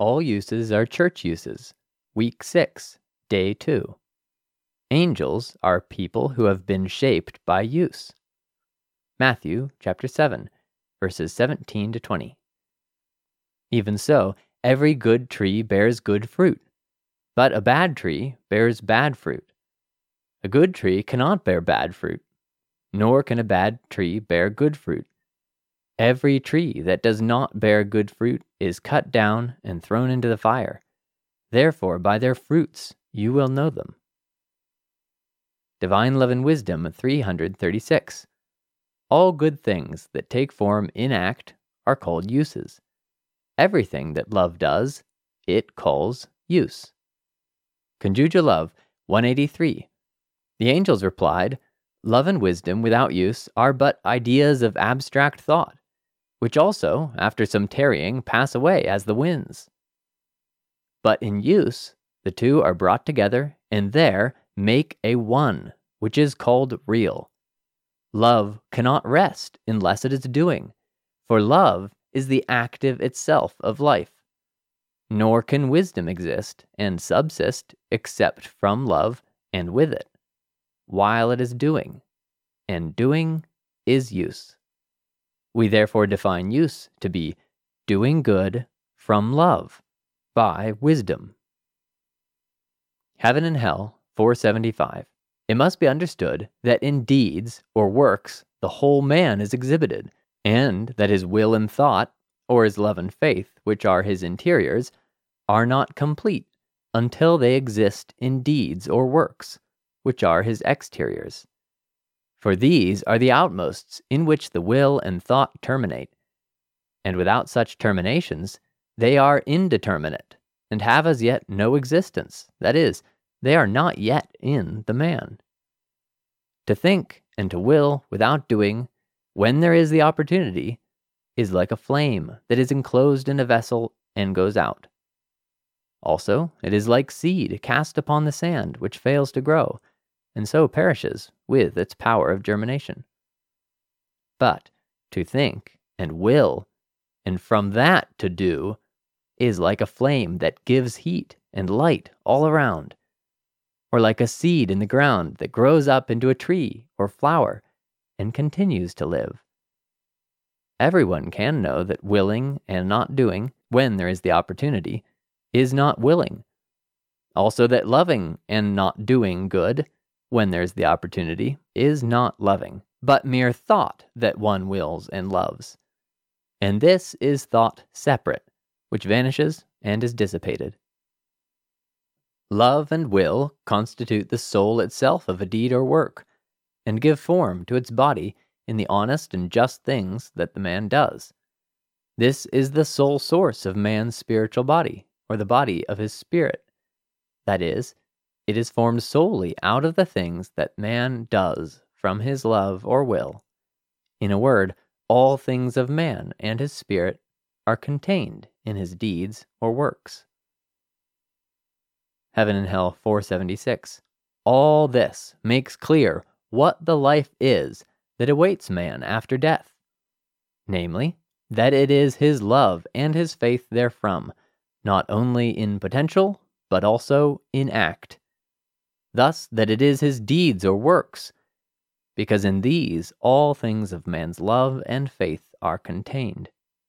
All uses are church uses. Week 6, Day 2. Angels are people who have been shaped by use. Matthew chapter 7, verses 17 to 20. Even so, every good tree bears good fruit, but a bad tree bears bad fruit. A good tree cannot bear bad fruit, nor can a bad tree bear good fruit. Every tree that does not bear good fruit is cut down and thrown into the fire. Therefore, by their fruits you will know them. Divine Love and Wisdom 336. All good things that take form in act are called uses. Everything that love does, it calls use. Conjuga Love 183. The angels replied, Love and wisdom without use are but ideas of abstract thought, which also, after some tarrying, pass away as the winds. But in use, the two are brought together, and there make a one, which is called real. Love cannot rest unless it is doing, for love is the active itself of life. Nor can wisdom exist and subsist except from love and with it, while it is doing, and doing is use. We therefore define use to be doing good from love by wisdom. Heaven and Hell 475. It must be understood that in deeds or works the whole man is exhibited, and that his will and thought, or his love and faith, which are his interiors, are not complete until they exist in deeds or works, which are his exteriors. For these are the outmosts in which the will and thought terminate, and without such terminations they are indeterminate, and have as yet no existence, that is, they are not yet in the man. To think and to will without doing, when there is the opportunity, is like a flame that is enclosed in a vessel and goes out. Also, it is like seed cast upon the sand which fails to grow, and so perishes with its power of germination. But to think and will, and from that to do, is like a flame that gives heat and light all around, or like a seed in the ground that grows up into a tree or flower and continues to live. Everyone can know that willing and not doing, when there is the opportunity, is not willing. Also that loving and not doing good, when there is the opportunity, is not loving, but mere thought that one wills and loves. And this is thought separate, which vanishes and is dissipated. Love and will constitute the soul itself of a deed or work, and give form to its body in the honest and just things that the man does. This is the sole source of man's spiritual body, or the body of his spirit. That is, it is formed solely out of the things that man does from his love or will. In a word, all things of man and his spirit are contained in his deeds or works. Heaven and Hell 476. All this makes clear what the life is that awaits man after death. Namely, that it is his love and his faith therefrom, not only in potential, but also in act. Thus that it is his deeds or works, because in these all things of man's love and faith are contained.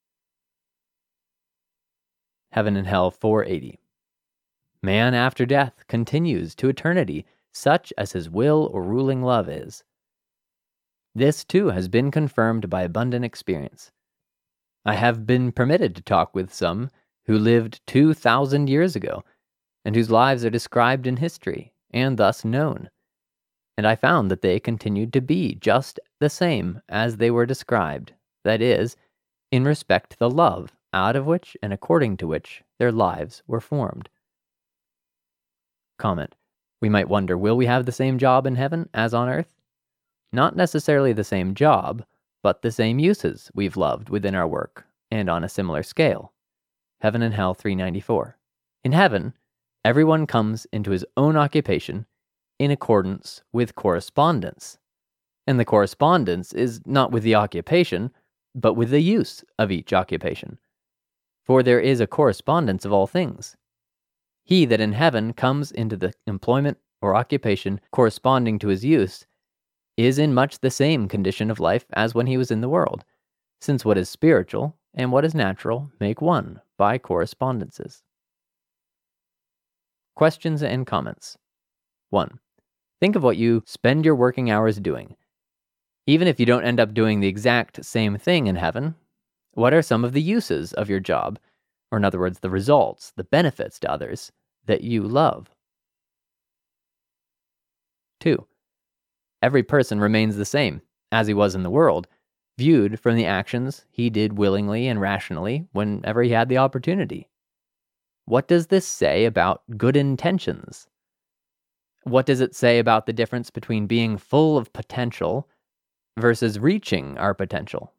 Heaven and Hell 480. Man after death continues to eternity such as his will or ruling love is. This too has been confirmed by abundant experience. I have been permitted to talk with some who lived 2,000 years ago, and whose lives are described in history, and thus known. And I found that they continued to be just the same as they were described, that is, in respect to the love out of which and according to which their lives were formed. Comment. We might wonder, will we have the same job in heaven as on earth? Not necessarily the same job, but the same uses we've loved within our work, and on a similar scale. Heaven and Hell 394. In heaven, everyone comes into his own occupation in accordance with correspondence. And the correspondence is not with the occupation, but with the use of each occupation. For there is a correspondence of all things. He that in heaven comes into the employment or occupation corresponding to his use is in much the same condition of life as when he was in the world, since what is spiritual and what is natural make one by correspondences. Questions and comments. 1. Think of what you spend your working hours doing. Even if you don't end up doing the exact same thing in heaven, what are some of the uses of your job? Or in other words, the results, the benefits to others that you love? 2. Every person remains the same, as he was in the world, viewed from the actions he did willingly and rationally whenever he had the opportunity. What does this say about good intentions? What does it say about the difference between being full of potential versus reaching our potential?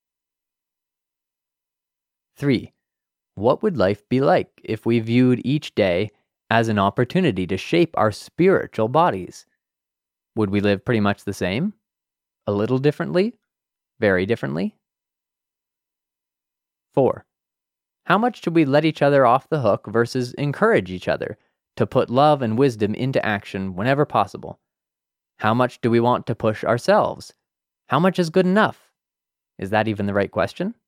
3. What would life be like if we viewed each day as an opportunity to shape our spiritual bodies? Would we live pretty much the same? A little differently? Very differently? 4. How much should we let each other off the hook versus encourage each other to put love and wisdom into action whenever possible? How much do we want to push ourselves? How much is good enough? Is that even the right question?